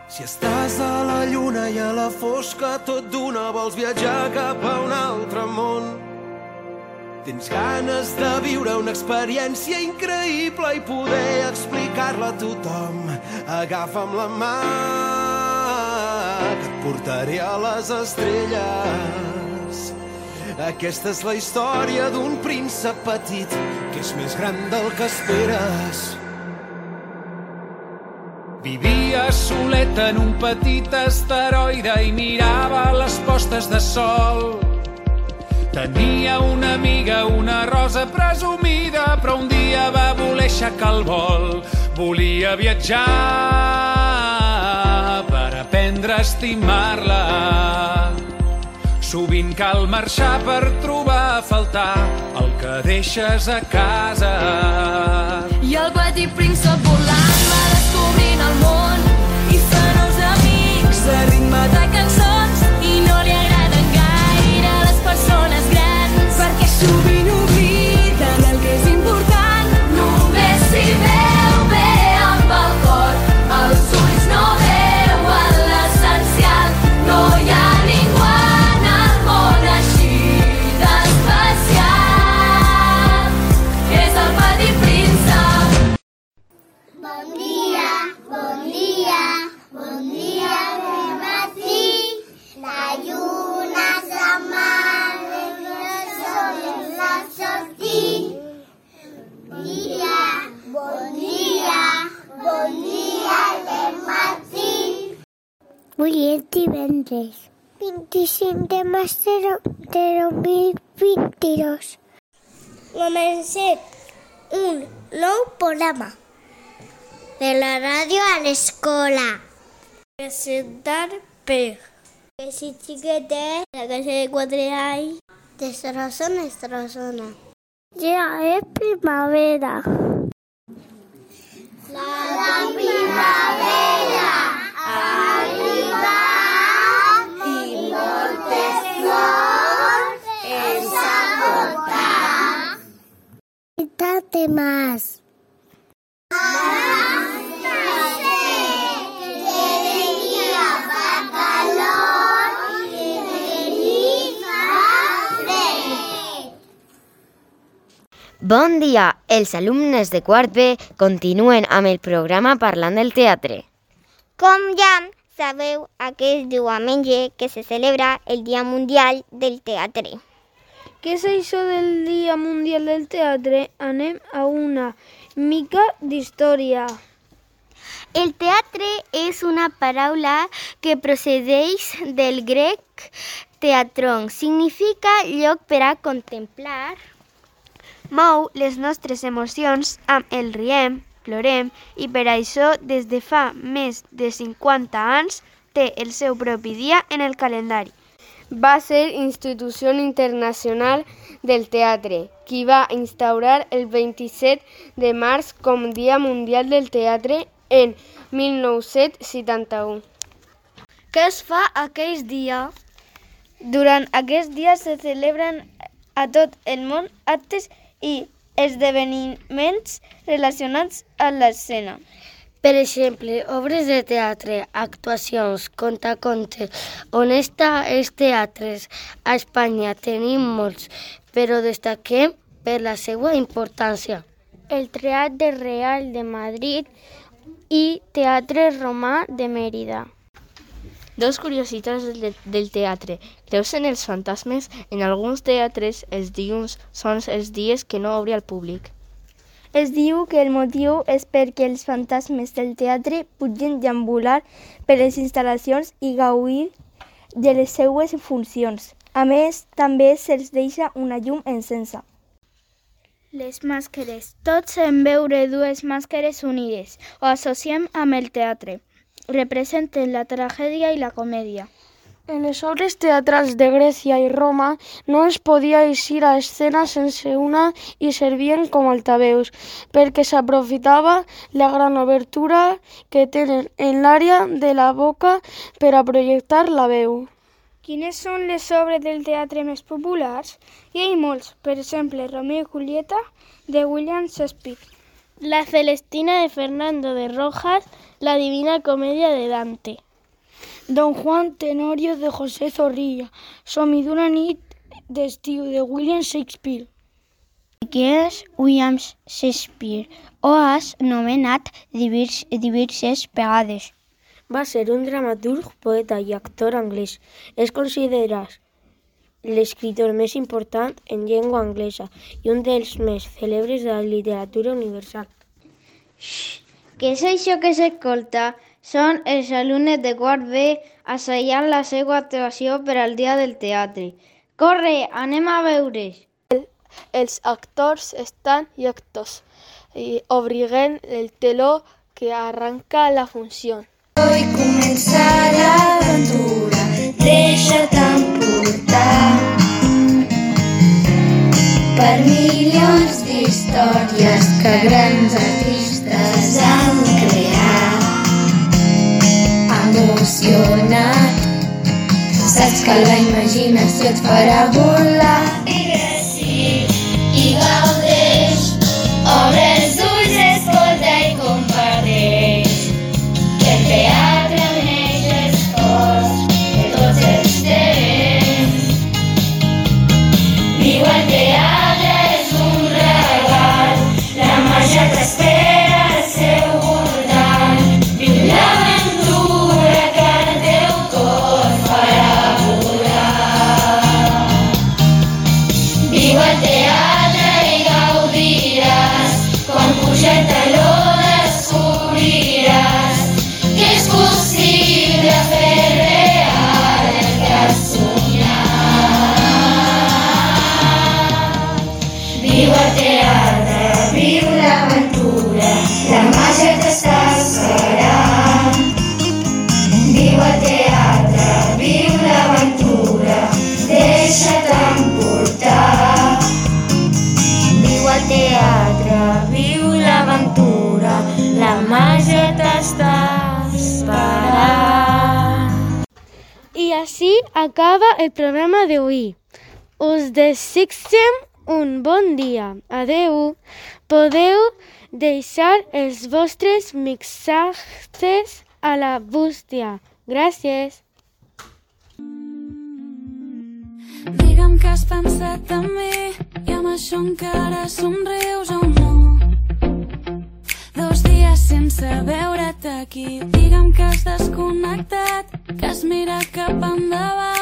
Si estàs a la lluna i a la fosca tot d'una vols viatjar cap a un altre món, tens ganes de viure una experiència increïble i poder explicar-la a tothom, agafa'm la mà, que et portaré a les estrelles. Aquesta és la història d'un príncep petit que és més gran del que esperes. Vivia solet en un petit asteroide i mirava les postes de sol. Tenia una amiga, una rosa presumida, però un dia va voler aixecar el vol. Volia viatjar per aprendre a estimar-la. Sovint cal marxar per trobar a faltar el que deixes a casa. I el petit príncep volant va descobrint el món i són els amics a ritme de cançons i no li agraden gaire les persones grans perquè sovint obliden el que és important. Només s'hi veu bé amb el cor, els ulls no veuen l'essencial. No hi ha ningú en el món així d'especial. És el petit príncep. Bon dia, bon dia, bon dia de matí. La lluna s'amaga i el sol està sortint. Bon dia de matí. Avui és divendres 25 de març de 2022. Comencem un nou programa de la ràdio a l'escola. Presentar per Jessi Chiquetet, la casa de 4 anys. Destrozona. Ja és primavera. La primavera ha arribat i moltes flors ens han portat. Quítate más. Bon dia! Els alumnes de quart B continuen amb el programa parlant del teatre. Com ja sabeu, aquest diumenge que se celebra el Dia Mundial del Teatre. Què és això del Dia Mundial del Teatre? Anem a una mica d'història. El teatre és una paraula que procedeix del grec teatron. Significa lloc per a contemplar. Mou les nostres emocions amb el riem, plorem i per això des de fa més de 50 anys té el seu propi dia en el calendari. Va ser Institució Internacional del Teatre, qui va instaurar el 27 de març com Dia Mundial del Teatre en 1971. Què es fa aquell dia? Durant aquest dia se celebren a tot el món actes i esdeveniments relacionats a l'escena. Per exemple, obres de teatre, actuacions, contacontes. On està els teatres? A Espanya tenim molts, però destaquem per la seva importància. El Teatre Real de Madrid i Teatre Romà de Mèrida. Dos curiositats del teatre. Creus en els fantasmes? En alguns teatres els dilluns són els dies que no obre al públic. Es diu que el motiu és perquè els fantasmes del teatre pugin deambular per les instal·lacions i gaudir de les seues funcions. A més, també se'ls deixa una llum encesa. Les màscares. Tots en veure dues màscares unides o associem amb el teatre. Representen la tragèdia i la comèdia. En les obres teatrals de Grècia i Roma no es podia eixir a escena sense una i servien com altaveus, perquè s'aprofitava la gran obertura que tenen en l'àrea de la boca per a projectar la veu. Quines són les obres del teatre més populars? Hi ha molts, per exemple, Romeo i Julieta, de William Shakespeare. La Celestina de Fernando de Rojas, La Divina Comedia de Dante. Don Juan Tenorio de José Zorrilla, Somni d'una nit d'estiu de William Shakespeare. Qui és William Shakespeare? O has nomenat diverses vegades. Va ser un dramaturg, poeta i actor anglès. És considerat l'escriptor més important en llengua anglesa i un dels més cèlebres de la literatura universal. Què és això que s'escolta? Són els alumnes de quart B assajant la seva actuació per al dia del teatre. Corre, anem a veure's! Els actors estan llestos i obriguen el teló que arranca la funció. Hoy comença l'aventura, deixa't emportar per milions d'històries que grans artistes han creat. Emocionat, saps que la imaginació et farà volar. Digues sí i gaudeix, obre els ulls, escolta i comparteix. Que el teatre neix l'esforç de tots els temps. Viu el teatre, és un regal, la màgia t'espera al seu voltant. Viu l'aventura que el teu cor farà volar. Viu el teatre i gaudiràs, quan puja el taló descobriràs que és possible fer real el que has somiat. Viu el teatre, viu l'aventura, la màgia t'està esperant. Viu el teatre, viu l'aventura, deixa't emportar. Viu el teatre, viu l'aventura, la màgia t'està esperant. I així acaba el programa d'avui. Us desitgem un bon dia. Adeu. Podeu deixar els vostres missatges a la bústia. Gràcies. Digue'm que has pensat en mi i amb això encara somrius o no. 2 dies sense veure't aquí. Digue'm que has desconnectat, que has mirat cap endavant.